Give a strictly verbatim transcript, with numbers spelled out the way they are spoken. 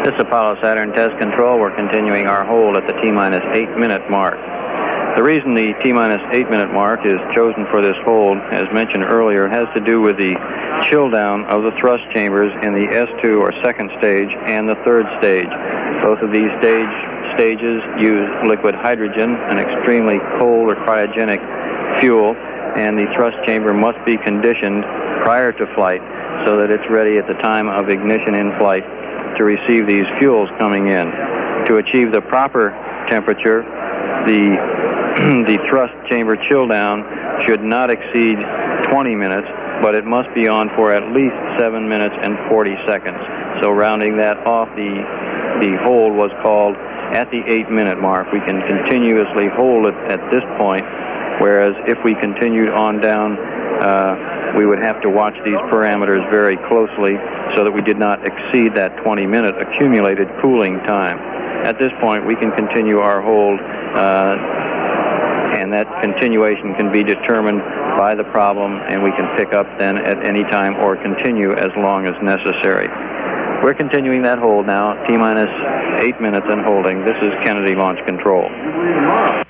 This is Apollo Saturn Test Control. We're continuing our hold at the T-minus eight minute mark. The reason the T-minus eight minute mark is chosen for this hold, as mentioned earlier, has to do with the chill down of the thrust chambers in the S two or second stage and the third stage. Both of these stage stages use liquid hydrogen, an extremely cold or cryogenic fuel, and the thrust chamber must be conditioned prior to flight so that it's ready at the time of ignition in flight to receive these fuels coming in. To achieve the proper temperature, the the thrust chamber chill down should not exceed twenty minutes, but it must be on for at least seven minutes and forty seconds. So rounding that off, the the hold was called at the eight minute mark. We can continuously hold it at this point, whereas if we continued on down, uh, we would have to watch these parameters very closely so that we did not exceed that twenty minute accumulated cooling time. At this point, we can continue our hold, uh, and that continuation can be determined by the problem, and we can pick up then at any time or continue as long as necessary. We're continuing that hold now, T-minus eight minutes and holding. This is Kennedy Launch Control.